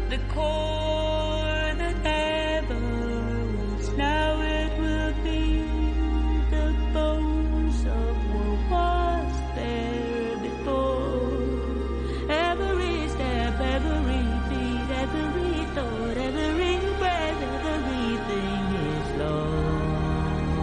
the core that ever was. Now it will be the bones of what was there before. Every step, every beat, every thought, every breath, everything is lost.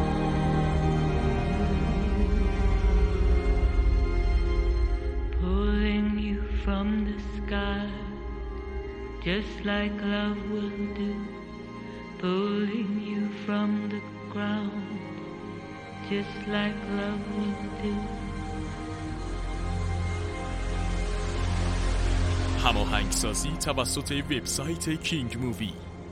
Pulling you from the sky, just like love will do. Pulling you from the ground, just like love will do. هماهنگسازی توسط وبسایت کینگ مووی.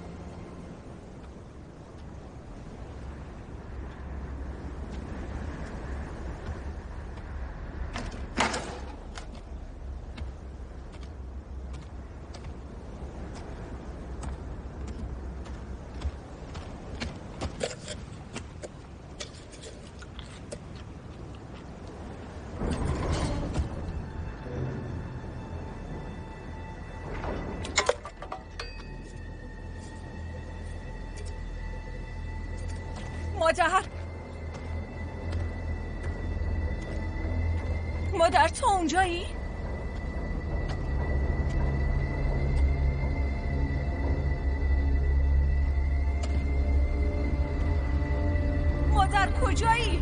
مادر تو اونجایی؟ مادر کجایی؟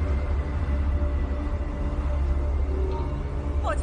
مادر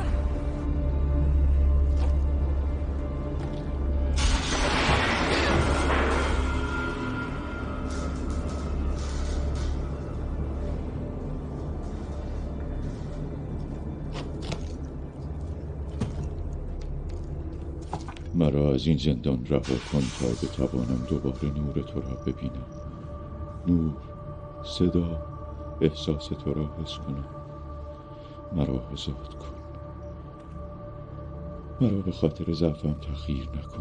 مرا از این زندان رها کن تا بتوانم دوباره نور تو را ببینم. نور، صدا، احساس تو را حس کنم. مرا آزاد کن. مرا به خاطر ضعفم تحقیر نکن.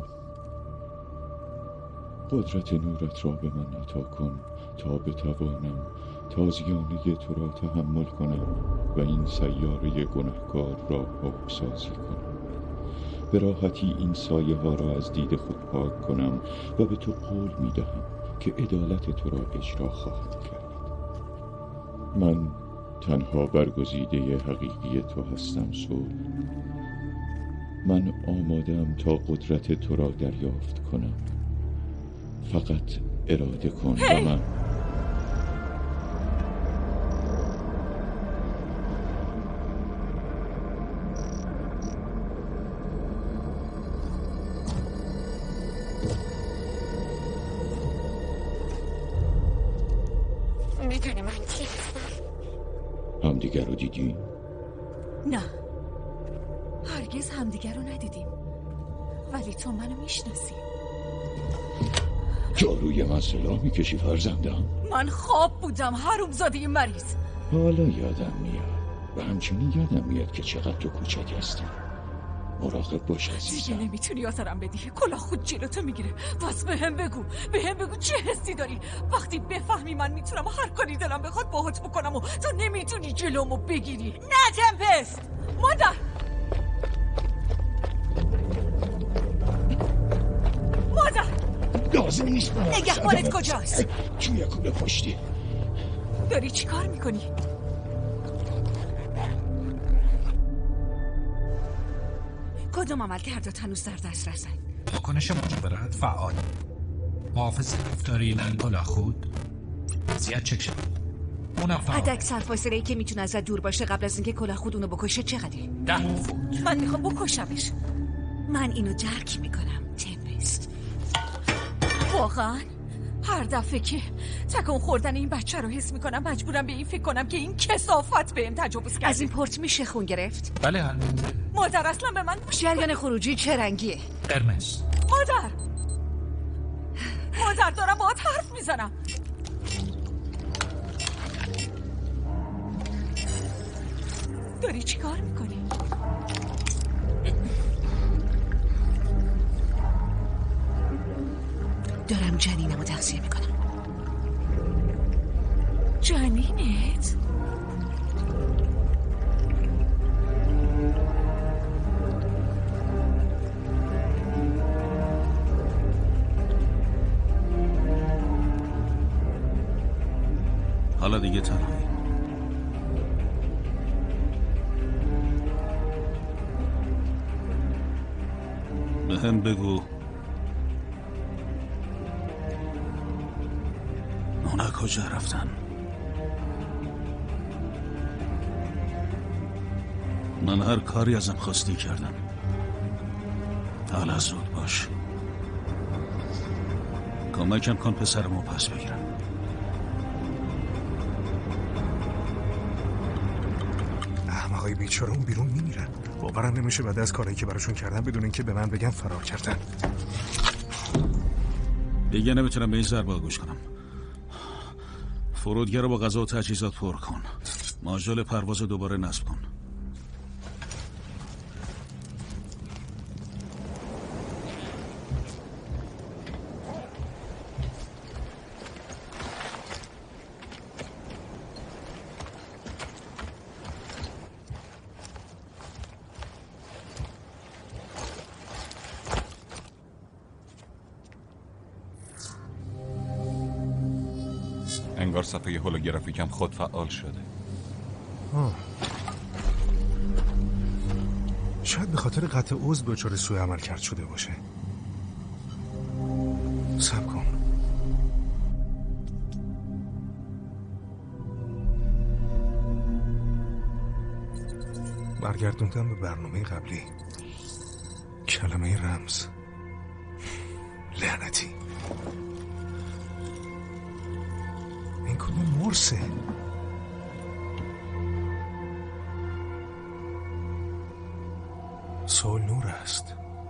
قدرت نورت را به من عطا کن تا بتوانم تازیانه تو را تحمل کنم و این سیاره گناهکار را پاکسازی کنم. به راحتی این سایه ها را از دید خود پاک کنم و به تو قول می دهم که عدالت تو را اجرا خواهم کرد. من تنها برگزیده حقیقی تو هستم صلح. من آمادم تا قدرت تو را دریافت کنم. فقط اراده کن و من میدونی من کی هستم؟ همدیگر رو دیدیم؟ نه، هرگز همدیگر رو ندیدیم، ولی تو منو میشناسی. جاروی من سلاح میکشی فرزندم؟ من خواب بودم حرومزاده مریض. حالا یادم میاد و همچنین یادم میاد که چقدر تو کوچک هستی. مراقب باش عزیزم. دیگه نمیتونی آزارم بدی. کلاه خود جلوتو میگیره. پس بهم بگو چه حسی داری؟ وقتی بفهمی من میتونم هر کاری دلم بخواد باهات بکنم و تو نمیتونی جلومو بگیری. نه تمپست، مادر. لازم نیست نگهبانت کجاست؟ توی کوله پشتی. داری چی کار میکنی؟ کدوم عمل کردت هنوز در دست رسن؟ واکنش مجبرت فعال. محافظ رفتاری لنگولا خود زیاد چک شد. اونم فعال. حد اکثر فاصله‌ای که میتونه ازت دور باشه قبل از اینکه کلاه خود اونو بکشه چقدره؟ 10 فوت. من میخوام بکشمش. من اینو درک میکنم تمپست. واقعا هر دفعه که تکون خوردن این بچه رو حس میکنم مجبورم به این فکر کنم که این کثافت بهم تجاوز کرده. از این پورت میشه خون گرفت؟ بله حل میده. مادر اصلا به من جریان خروجی چه رنگیه؟ قرمز. مادر دارم باهات حرف میزنم. داری چی کار میکنی؟ دارم جنینمو تغذیه میکنم. جنینت؟ حالا دیگه تنهایی. به هم بگو اونا کجا رفتن. من هر کاری ازم خواستی کردم. حالا زود باش، کمکم کن پسرمو پس بگیرم. احمقای بیچاره اون بیرون میمیرن. باورم نمیشه بعد از کارهایی که براشون کردم بدون اینکه به من بگن فرار کردن. دیگه نمیتونم به این ضربه گوش کنم. فرودگاه رو با غذا و تجهیزات پر کن. ماژول پرواز دوباره نصب کن. انگار صفحه هولوگرافیکم خود فعال شده. شاید به خاطر قطع عضو دچار سوء عمل کرد شده باشه. صبر کن. برگردوندم به برنامه قبلی. کلمه رمز. لعنتی. این کدوم مرسه؟ سول نور است.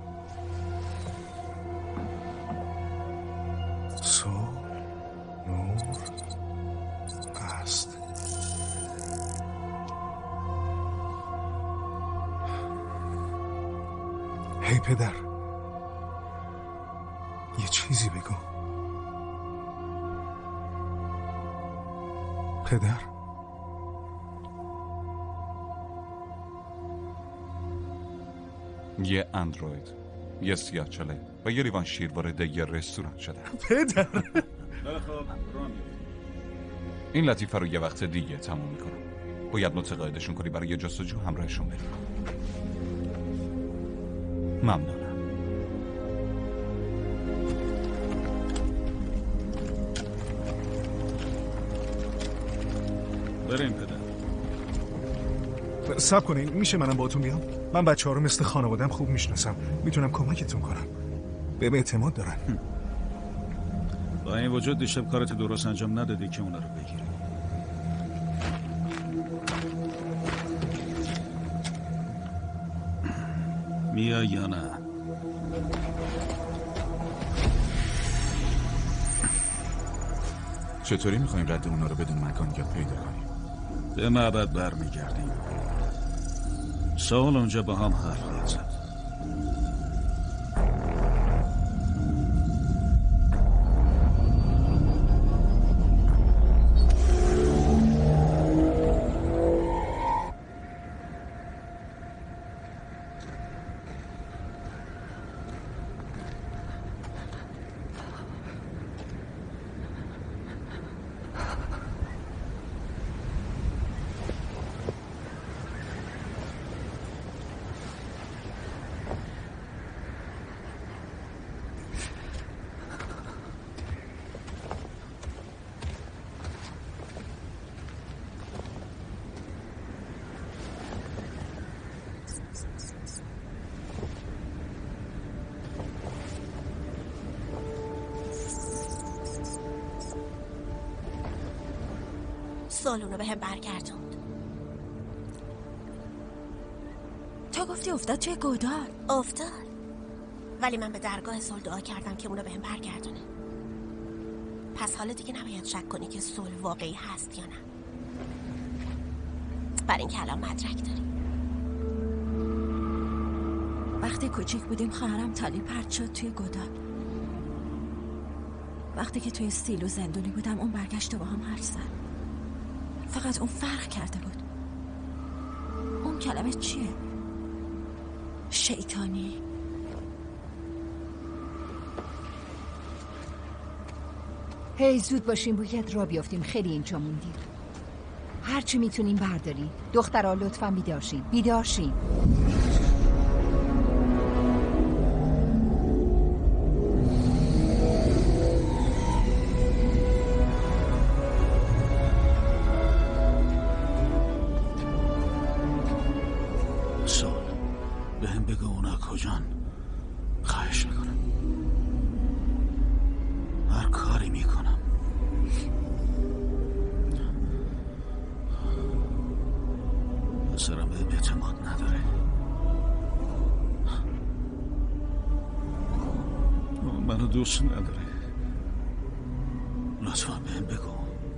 سول نور است. هی پدر، یه چیزی بگو. پدر، یه اندروید، یه سیاه‌چاله و یه لیوان شیر وارد یه رستوران شده. پدر این لطیفه رو یه وقت دیگه تموم میکنم. باید متقاعدشون کنی برای یه جستجو همراهشون بریم. ممنونم. بریم پدر. صبر کنین، میشه منم باهاتون بیام؟ من بچه‌ها رو مثل خانواده‌ام خوب میشناسم. میتونم کمکتون کنم. بهم اعتماد دارن. با این وجود دیشب کارت درست انجام ندادی که اونا رو بگیری. میای یا نه؟ چطوری میخوایم رد اونا رو بدون مکانیات پیدا کنیم؟ به معبد برمیگردیم. سوال اونجا با هم حرف خواهد زد. سالونو به هم برگردوند. تو گفتی افتاد توی گودال. افتاد، ولی من به درگاه سول دعا کردم که اونو به هم برگردونه. پس حالا دیگه نباید شک کنی که سول واقعی هست یا نه. برای این که الان مدرک داری. وقتی کوچیک بودیم خواهرم تالی پرت شد توی گودال. وقتی که توی سیلو زندونی بودم اون برگشت و با هم حرف زد. فقط اون فرق کرده بود. اون کلمه چیه؟ هی زود باشیم، باید راه بیافتیم، خیلی اینجا موندیم. هرچی میتونیم برداریم. دخترها لطفاً بیدار شین. سال بهم بگو اونا کجان. خواهش میکنم. هر کاری میکنم. پسرم بهم اعتماد نداره. اون منو دوست نداره. لطفا بهم بگو.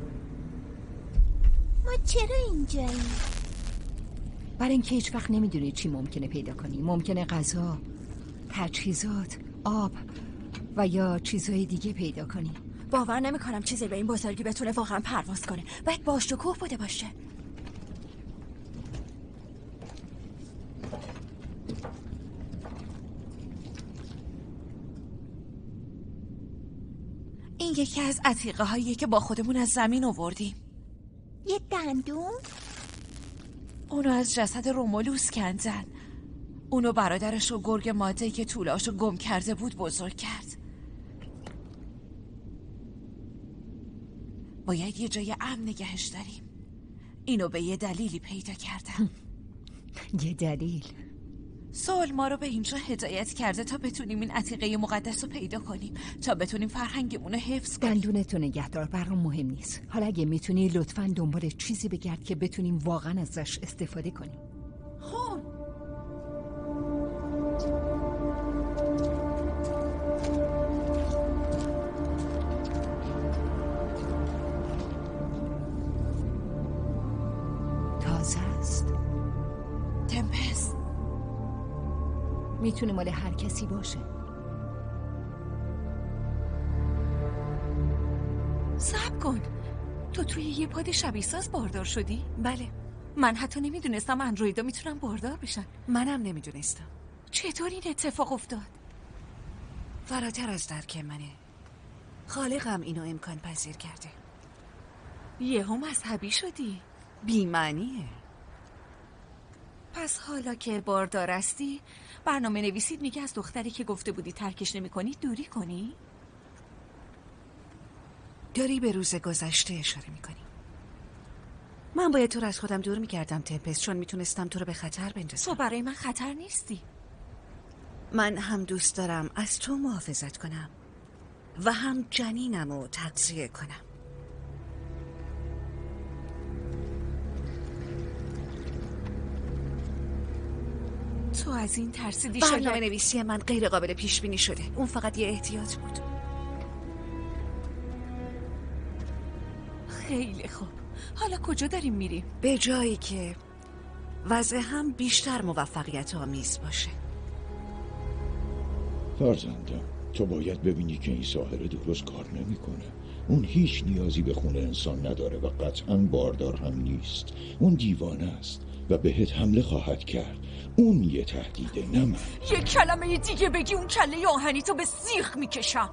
ما چرا اینجاییم؟ برای اینکه هیچ وقت نمیدونی چی ممکنه پیدا کنی. ممکنه غذا، تجهیزات، آب و یا چیزهای دیگه پیدا کنی. باور نمیکنم چیزی به این بزرگی بتونه واقعا پرواز کنه. باید باشکوه بوده باشه. این یکی از عتیقه هاییه که با خودمون از زمین آوردیم. یه دندون؟ اونو از جسد رومولوس کندن. اونو برادرش و گرگ ماده‌ای که طولاشو گم کرده بود بزرگ کرد. باید یه جای امن نگهش داریم. اینو به یه دلیلی پیدا کردم. یه دلیل؟ سول ما رو به اینجا هدایت کرده تا بتونیم این عتیقه مقدس رو پیدا کنیم، تا بتونیم فرهنگمون رو حفظ کنیم. دندونتو نگهدار، برام مهم نیست. حالا اگه میتونی لطفاً دنبال چیزی بگرد که بتونیم واقعاً ازش استفاده کنیم. خب تازه است. تمپس میتونه مال هر کسی باشه. صبر کن، تو توی یه پاد شبیه ساز باردار شدی؟ بله. من حتی نمیدونستم اندرویدا میتونن باردار بشن. منم نمیدونستم. چطور این اتفاق افتاد؟ فراتر از درک منه. خالقم اینو امکان پذیر کرده. یهو مذهبی شدی. بی‌معنیه. پس حالا که باردار هستی، برنامه نویسید میگه از دختری که گفته بودی ترکش نمی کنی دوری کنی؟ داری به روز گذشته اشاره میکنی. من باید تو رو از خودم دور میکردم تمپس، چون میتونستم تو رو به خطر بندازم. تو برای من خطر نیستی. من هم دوست دارم از تو محافظت کنم و هم جنینم رو تغذیه کنم. تو از این ترسیدی؟ برنامه نویسی من غیر قابل پیش بینی شده. اون فقط یه احتیاط بود. خیلی خوب. حالا کجا داریم میریم؟ به جایی که وضع هم بیشتر موفقیت آمیز باشه. فرزندم، تو باید ببینی که این ساحره درست کار نمیکنه. اون هیچ نیازی به خون انسان نداره و قطعاً باردار هم نیست. اون دیوانه است و بهت حمله خواهد کرد. اون یه تهدیده، نه من. یه کلمه دیگه بگی اون کله آهنی تو به سیخ میکشم.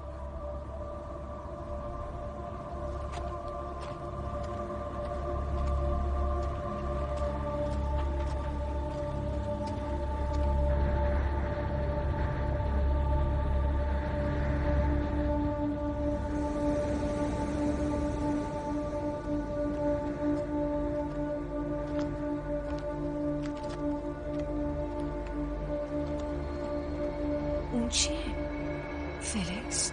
اون چیه؟ فلکس؟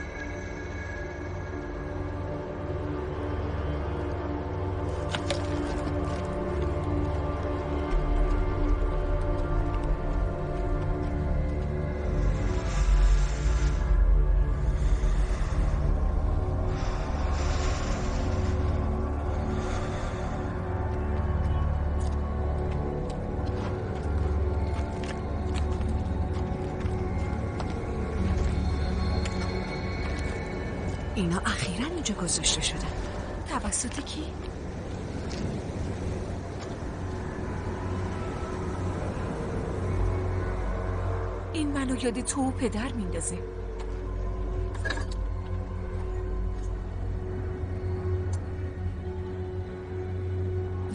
اینا اخیراً اینجا گذاشته شدن. توسط کی؟ این منو یاد تو و پدر میندازه.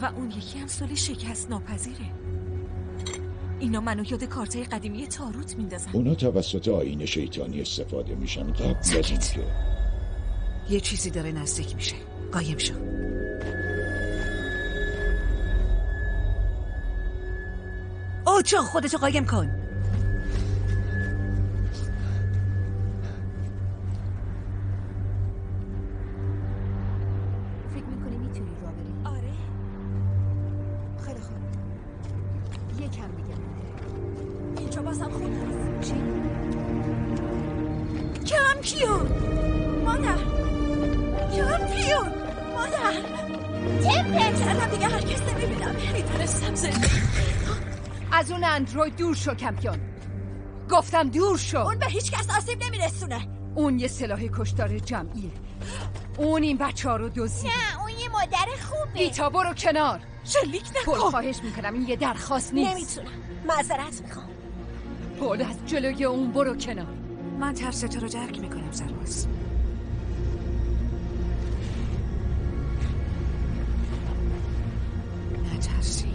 و اون یکی هم سولی شکست ناپذیره. اینا منو یاد کارتای قدیمی تاروت میندازن. اونا توسط آیین شیطانی استفاده میشن قبل از اینکه یه چیزی داره نزدیک میشه. قایم شو. اوچو خودتو قایم کن. فکر میکنی میتونی راه بری؟ آره. خیلی خوب. یکم دیگه. اینجا بازم خونه هست. چی؟ کمپیون! مادر! کمپیون! مادر! تمپت! الان دیگه هر کس نمیبینم. میتونستم زنده. از اون اندروید دور شو کمپیون. گفتم دور شو. اون به هیچ کس آسیب نمیرسونه. اون یه سلاح کشتار جمعیه. اون این بچه ها رو دزدید. نه اون یه مادر خوبه. بیتا برو کنار. شلیک نکن. پول خواهش میکنم این یه درخواست نیست. نمیتونم. معذرت میخوام. پول از جلوی اون برو کنار. من ترس تو رو درک میکنم سرباز. نترسی.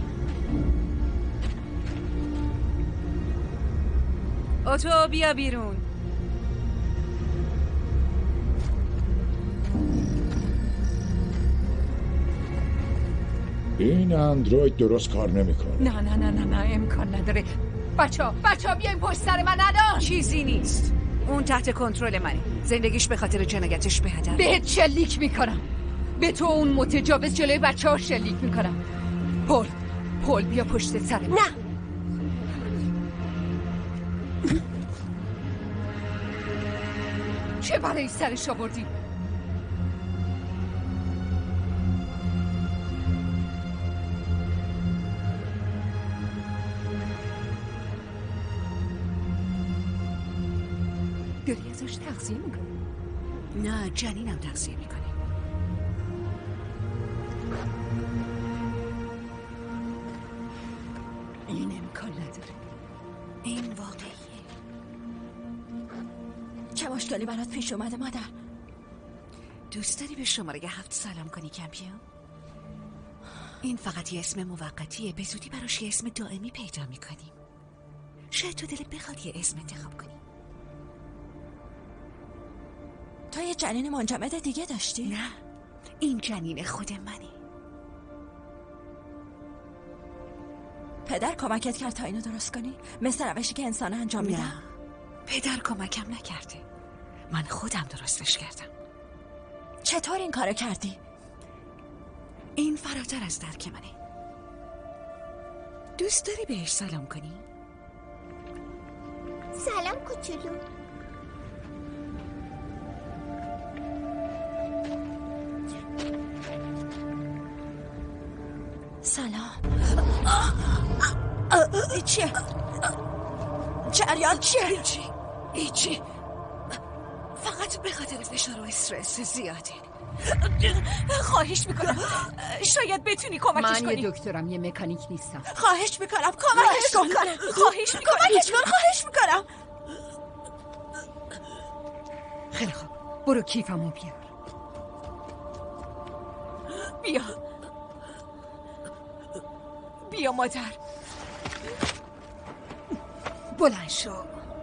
اوتو بیا بیرون. این اندروید درست کار نمیکنه. نه امکان نداره. بچه بیاین پشت سر من الان. چیزی نیست. اون تحت کنترل منه. زندگیش به خاطر جنایتش به هدر. بهت شلیک میکنم. به تو اون متجاوز جلوی بچه ها شلیک میکنم. پول بیا پشت سر من. نه. چه برای سرش آوردی؟ داری ازش تغذیه میکنی؟ نه جنینم تغذیه میکنه. این امکان نداره. این واقعیه. چه مشکلی برات پیش اومده مادر؟ دوست داری به شماره 7 سلام کنی کمپیون؟ این فقط یه اسم موقتیه. به زودی براش یه اسم دائمی پیدا میکنیم. شاید تو دلت بخواد یه اسم انتخاب کنی. تو یه جنین منجمد دیگه داشتی؟ نه این جنین خود منه. پدر کمکت کرد تا اینو درست کنی؟ مثل روشی که انسان انجام میدن؟ نه پدر کمکم نکرده. من خودم درستش کردم. چطور این کارو کردی؟ این فراتر از درک منه. دوست داری بهش سلام کنی؟ سلام کوچولو. سلام. چیه؟ جریان چیه؟ ایچی فقط به خاطر فشار و استرس زیاده. خواهش میکنم شاید بتونی کمکش کنی. من یه دکترم یه مکانیک نیستم. خواهش میکنم کمکش کن. خواهش میکنم. خیلی خوب برو کیفمو بیار. بیا مادر. بلند شو.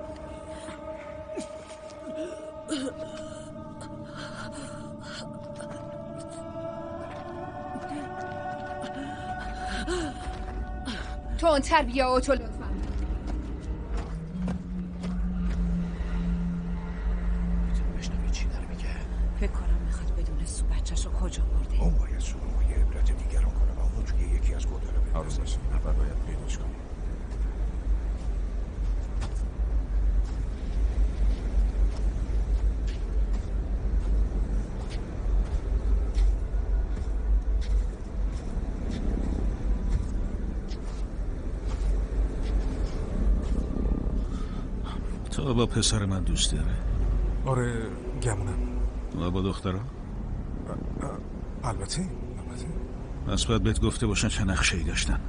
تندتر بیا اوتو لطفا. بشنوی چی داره میگه؟ فکر کنم میخواد بدون سو بچه‌شو کجا برده. اون باید سونو یه عبرت دیگران کنه و اونو توی یکی از گودالا بندازه. اول باید پیداش کنی. تو با پسر من دوست داره؟ آره گمونم. و با دخترها؟ البته. پس باید بهت گفته باشن چه نقشه‌ای داشتن.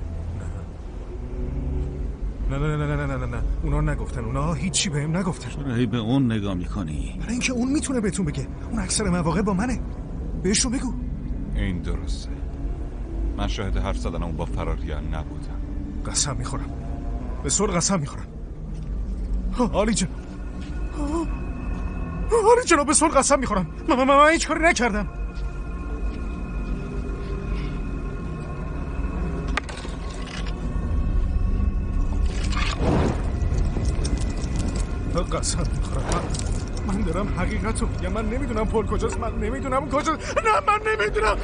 نه اونا نگفتن. اونا هیچی بهم نگفتن. چرا هی به اون نگاه میکنی؟ برای اینکه اون میتونه بهتون بگه. اون اکثر مواقع با منه. بهشون بگو. این درسته. من شاهد حرف زدنمو با فراریان نبودم. قسم میخورم، به سر قسم میخورم. عالی جناب، عالی جناب، به سر قسم میخورم. من هیچ کاری نکردم. قسم میخورم، من دارم حقیقت رو میگم. من نمیدونم پول کجاست، من نمیدونم کجاست. نه من نمیدونم،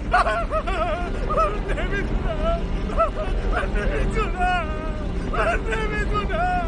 من نمیدونم.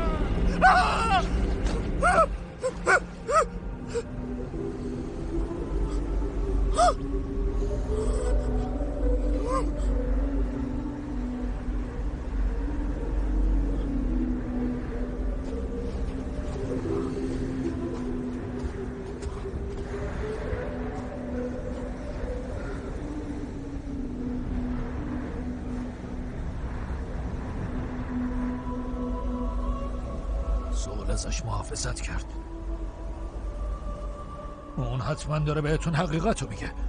سول ازش محافظت کرد. اون حتما داره بهتون حقیقت رو میگه.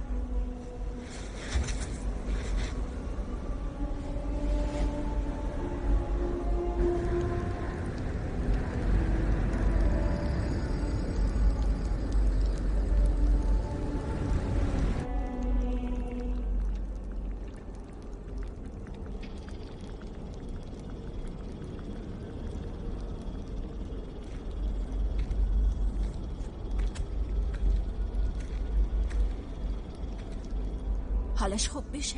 حالش خوب میشه؟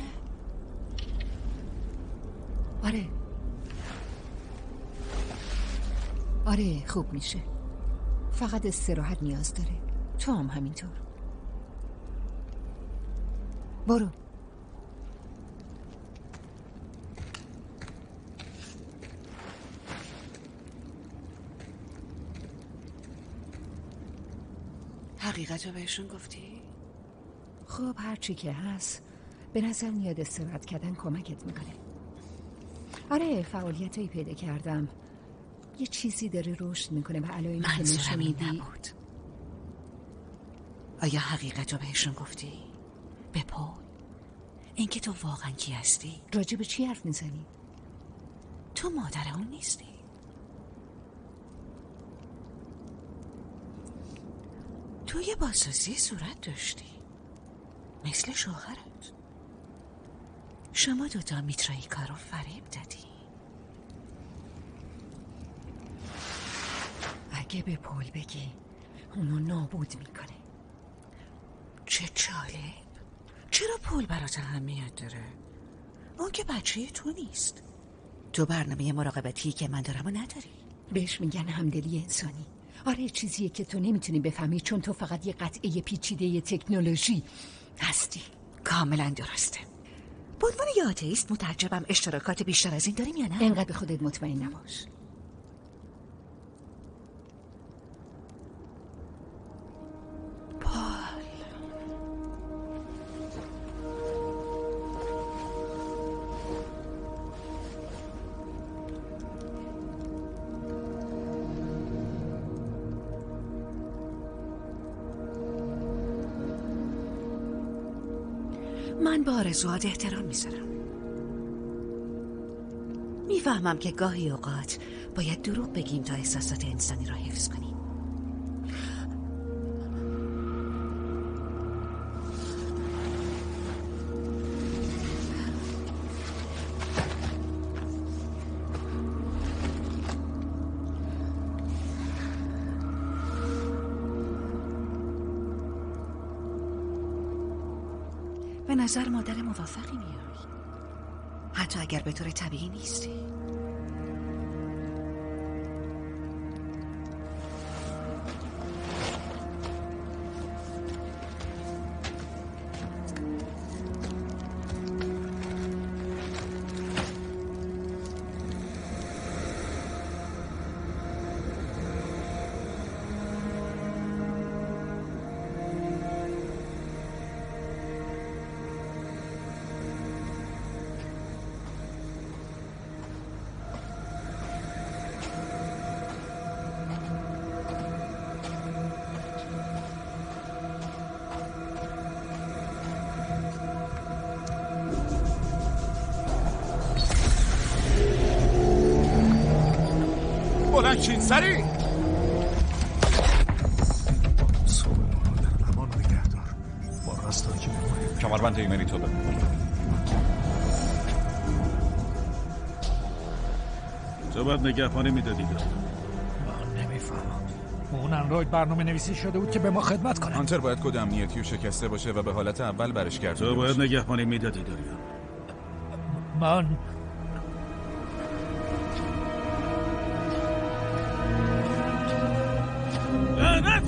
آره خوب میشه. فقط استراحت نیاز داره. تو هم همینطور. برو. حقیقت رو بهشون گفتی؟ خب هرچی که هست به نظر میاد استراحت کردن کمکت میکنه. آره فعالیتایی پیدا کردم. یه چیزی داره رشد میکنه و علائمی که نشون میدی. نبود. آیا حقیقت رو بهشون گفتی؟ به پول؟ اینکه تو واقعا کی هستی؟ راجع به چی حرف میزنی؟ تو مادر اون نیستی؟ تو یه بازسازی صورت داشتی مثل شوهرت. شما دوتا میترایی کارو فریب دادی. اگه به پول بگی اونو نابود میکنه. چه جالب. چرا پول برات اهمیت داره؟ اون که بچه تو نیست. تو برنامه مراقبتی که من دارم و نداری. بهش میگن همدلی انسانی. آره چیزیه که تو نمیتونی بفهمی چون تو فقط یه قطعه پیچیده تکنولوژی هستی. کاملا درسته. به عنوان یه آتئیست متعجبم اشتراکات بیشتر از این داریم یا نه؟ اینقدر به خودت مطمئن نباش. من به آرزوهات احترام میذارم. میفهمم که گاهی اوقات باید دروغ بگیم تا احساسات انسانی را حفظ کنیم. به نظر مادر موفقی میای، حتی اگر به طور طبیعی نیستی. بلند شین سریع. صبح ما رو در امان نگهدار. با راستایی که میمونه. کمربند ایمنی تو بده. تو باید نگهبانی میدادی داری. من نمیفهمم. اون اندروید برنامه نویسی شده بود که به ما خدمت کنه. هانتر باید کد امنیتی و شکسته باشه و به حالت اول برش گردونده تو باید باشه. نگهبانی میدادی داری. من لعنت!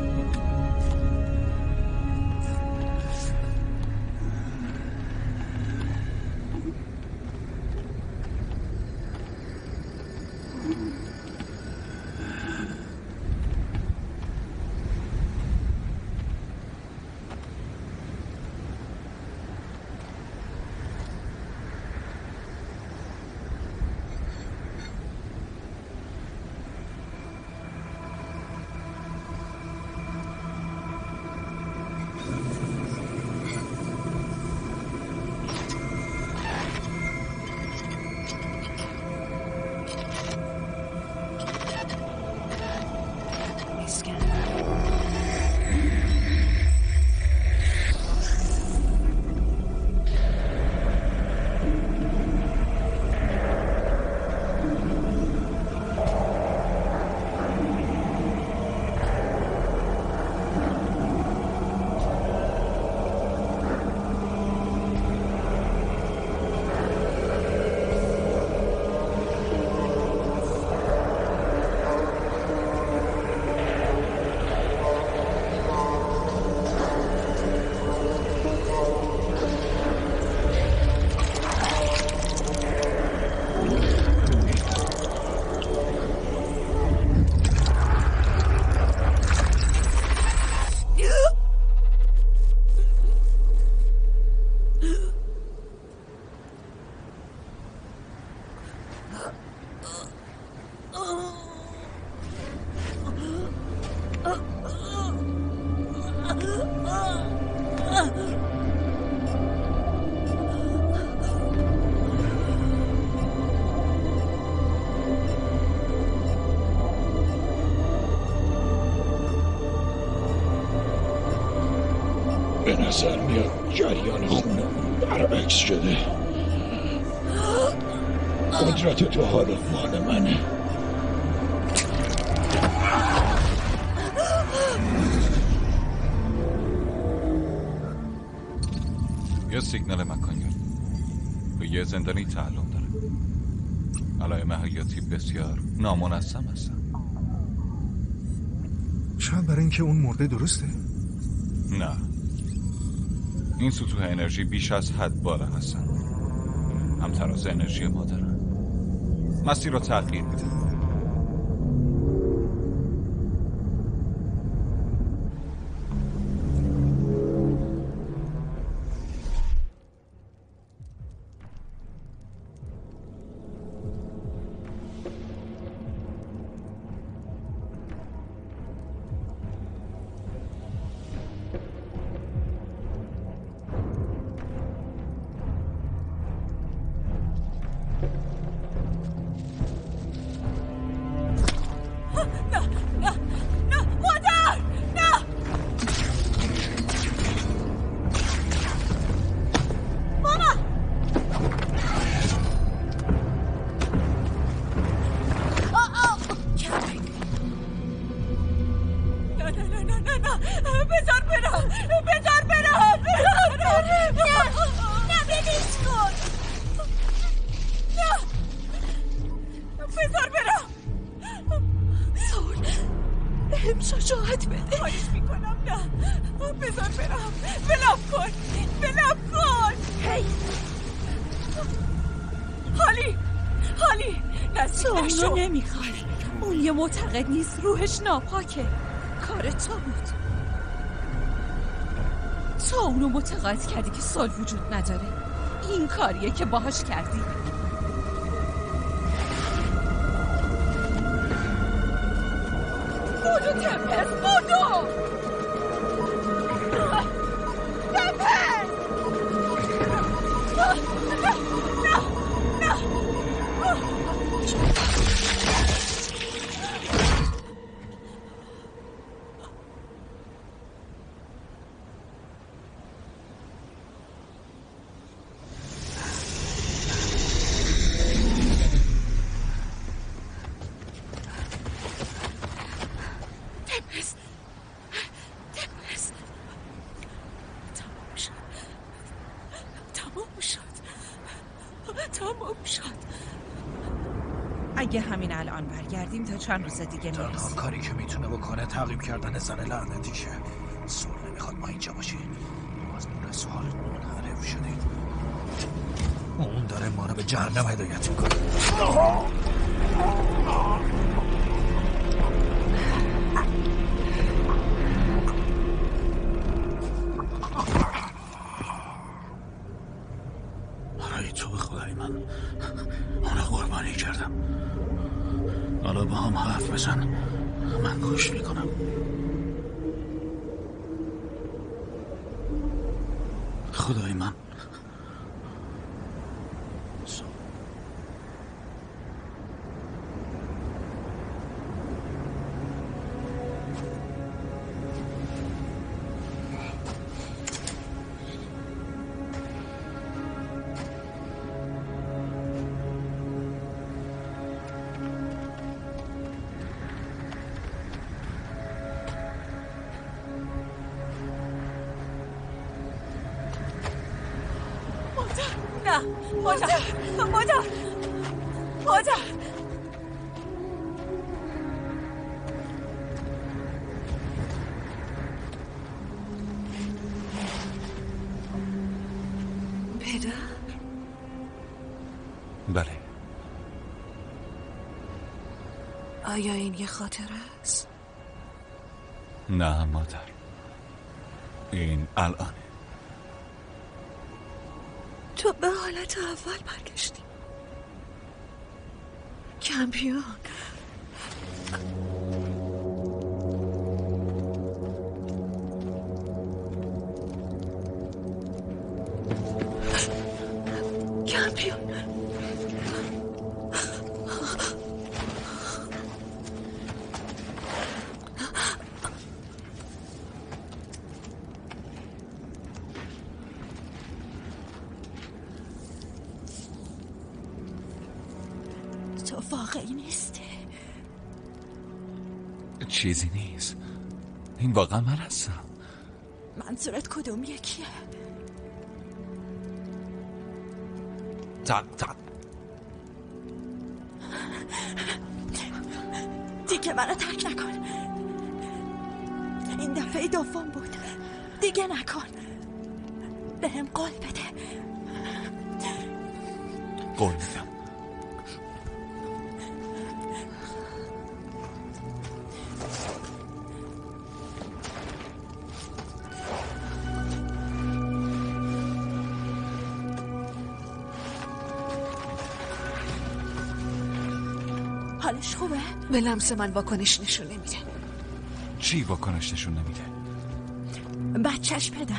به نظر میاد جریان خونمون برعکس شده. قدرت تو حالا مال منه. یه سیگنال مکانی به یه زندانی تعلق داره. علائم حیاتی بسیار نامنظم هستن. شاید برای اینکه اون مرده درسته؟ نه، این سطوح انرژی بیش از حد بالا هستن. هم تراز انرژی ما دارن. مسیر رو تغییر میدن. معتقد نیست، روحش ناپاکه. کار تو بود. تو اونو متقاعد کردی که سال وجود نداره. این کاریه که باهاش کردی. بودو تمپس، بودو تمپس. نه شد. اگه همین الان برگردیم تا چند روز دیگه تنها میرسیم. کاری که میتونه بکنه تعقیب کردن زن لعنتیشه. سول نمیخواد ما اینجا باشیم. ما از نور سال منحرف شدیم. اون داره ما رو به جهنم هدایت میکنه. برای تو به خدای من اونو قربانی کردم. حالا با هم حرف بزن، من گوش میکنم. خدای من مادر پدر؟ بله. آیا این یه خاطره است؟ نه مادر، این الان. تو به حالت اول برگشتی. کمپیون. کمپیون. واقعی نیسته. چیزی نیست، این واقعا من هستم. منظورت کدوم یکیه؟ تا دیگه منو ترک نکن. این دفعه دوم بود، دیگه نکن. بهم قول بده. قول میدم. حالش خوبه؟ به لمس من واکنش نشون نمیده. چی واکنش نشون نمیده؟ بچهش پدر.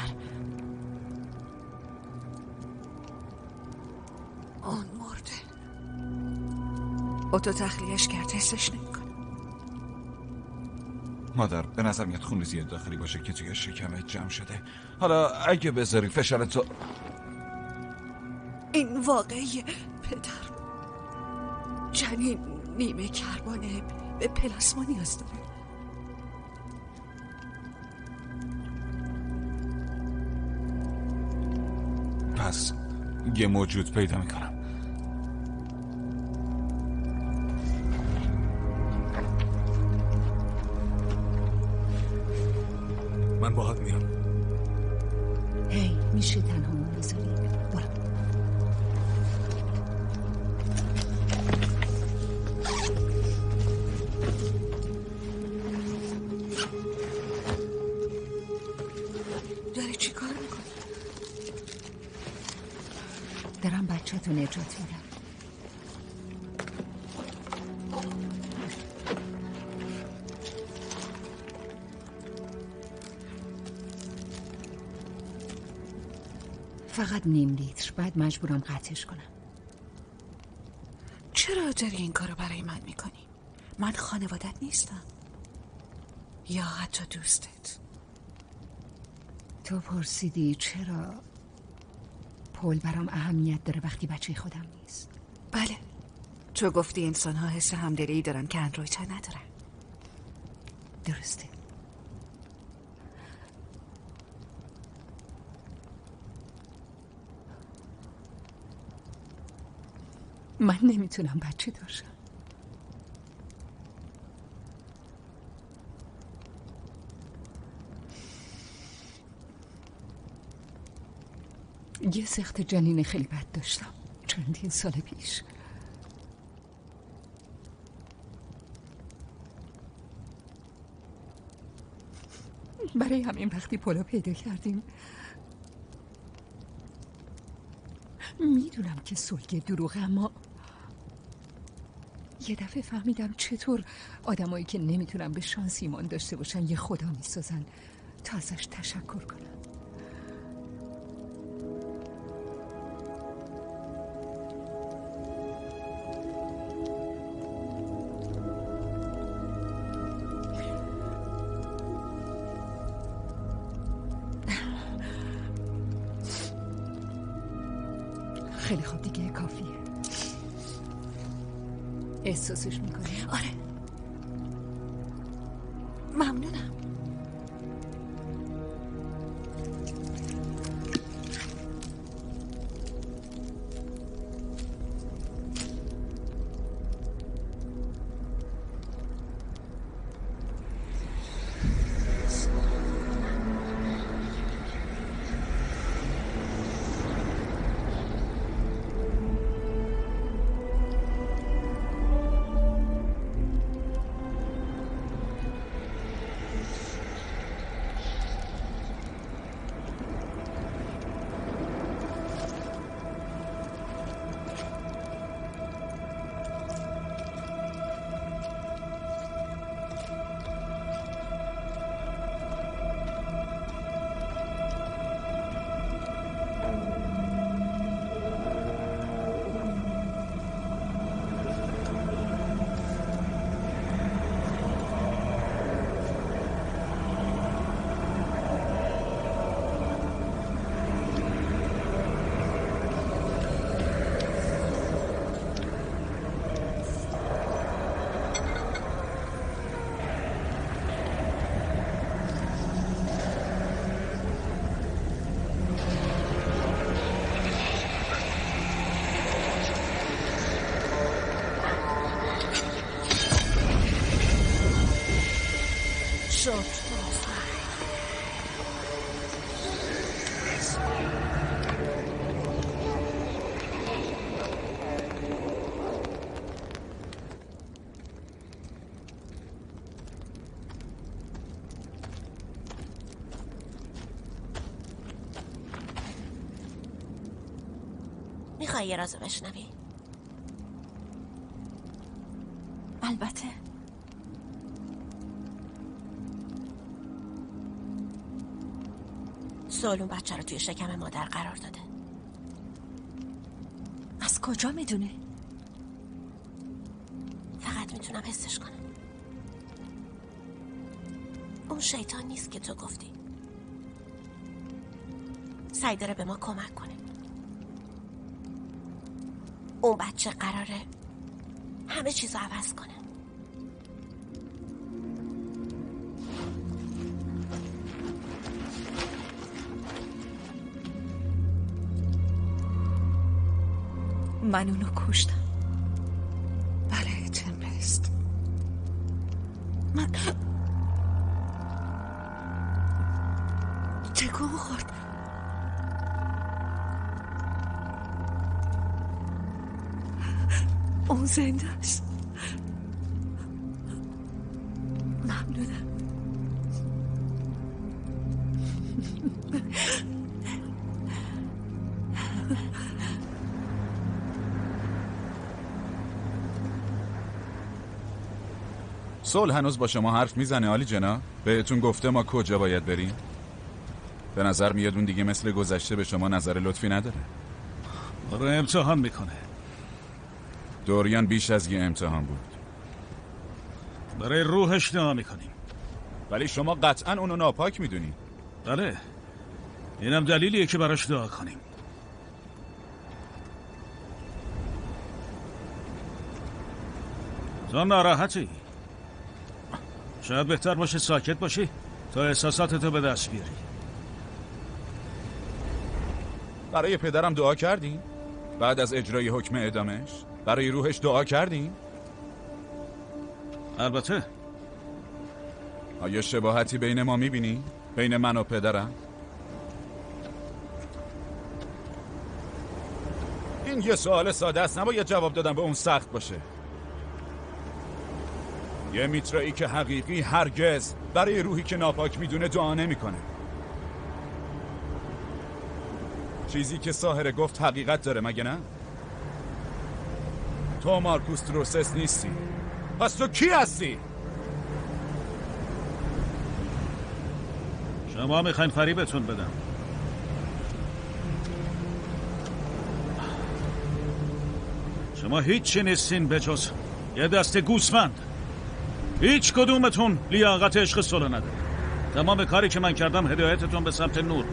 اون مرده. اوتو تخلیهش کرد، حسش نمیکنه. مادر به نظر میاد خونریزی داخلی باشه که توی شکمت جمع شده. حالا اگه بذاری فشارتو. این واقعیه پدر. جنین نیمه کربانه، به پلاسما نیاز داره. پس یه موجود پیدا میکنم. من باهات میام. هی میشه تنها بذاری؟ برو. داری چی کار میکنی؟ دارم بچه تو نجات میدم. فقط نیم لیتر، بعد مجبورم قطعش کنم. چرا داری این کارو برای من میکنی؟ من خانوادت نیستم یا حتی دوستت. تو پرسیدی چرا پول برام اهمیت داره وقتی بچه خودم نیست. بله، تو گفتی انسان ها حس همدلی دارن که اندروید ها ندارن. درسته. من نمیتونم بچه داشتم. یه سخت جنین خیلی بد داشتم چندین سال پیش. برای همین وقتی پولو پیدا کردیم میدونم که سلگه دروغه، اما یه دفعه فهمیدم چطور آدمایی که نمیتونن به شانس ایمان داشته باشن یه خدا میسازن تا ازش تشکر کنن. خیلی خوب دیگه، کافیه. احساسش میکنی؟ آره، ممنونم. میخوای یه رازو بشنوی؟ البته. سول اون بچه رو توی شکم مادر قرار داده. از کجا میدونه؟ فقط میتونم حسش کنم. اون شیطان نیست که تو گفتی. سعی داره به ما کمک کنه. اون بچه قراره همه چیزو عوض کنه. من اونو کشتم. بله تمپست. من تکون خورد. اون زنده است. ممنونم. سول هنوز با شما حرف میزنه عالی جناب؟ بهتون گفته ما کجا باید بریم؟ به نظر میاد اون دیگه مثل گذشته به شما نظر لطفی نداره. رو امتحان میکنه. دوریان بیش از یه امتحان بود. برای روحش دعا میکنیم. ولی شما قطعا اونو ناپاک میدونی. بله، اینم دلیلیه که براش دعا کنیم. تو ناراحتی؟ شاید بهتر باشه ساکت باشی تا احساساتتو به دست بیاری. برای پدرم دعا کردی؟ بعد از اجرای حکم اعدامش؟ برای روحش دعا کردین؟ البته. آیا شباهتی بین ما میبینی؟ بین من و پدرم؟ این یه سوال ساده است، نباید جواب دادن به اون سخت باشه. یه میترایی که حقیقی هرگز برای روحی که ناپاک میدونه دعا نمیکنه. چیزی که ساحره گفت حقیقت داره، مگه نه؟ تو مارکوس دروسس نیستی. پس تو کی هستی؟ شما میخواین فریبتون بدم. شما هیچی نیستین به جز یه دست گوسفند. هیچ کدومتون لیاقت عشق صلح نداره. تمام کاری که من کردم هدایتتون به سمت نور.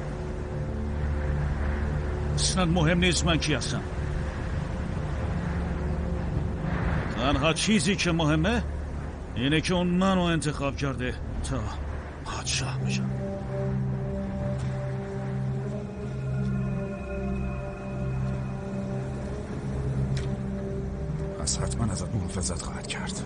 اصلا مهم نیست من کی هستم. تنها چیزی که مهمه اینه که اون منو انتخاب کرده تا پادشاه بشم. پس حتما ازت محافظت خواهد کرد.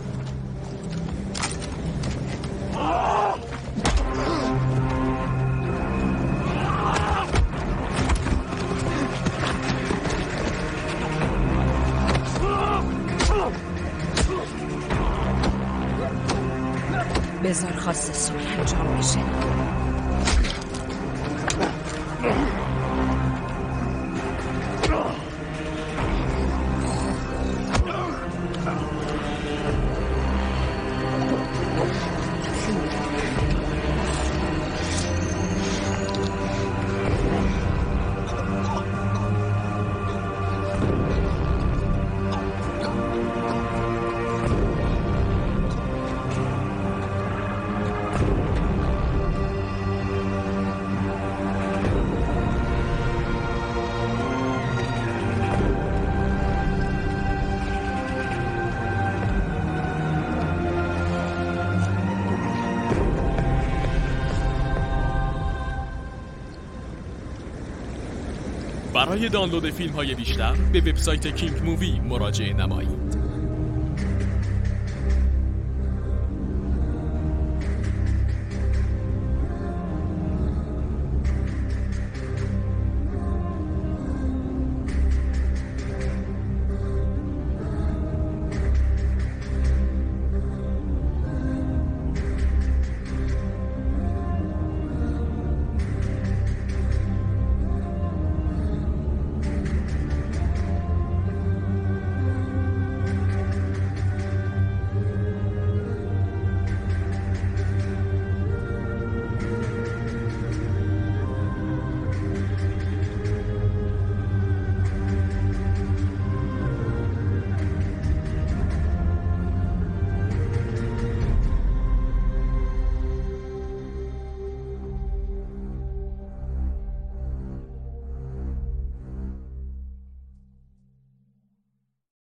بذار خواست صلح انجام بشه. برای دانلود فیلم های بیشتر به وبسایت کینگ مووی مراجعه نمایید.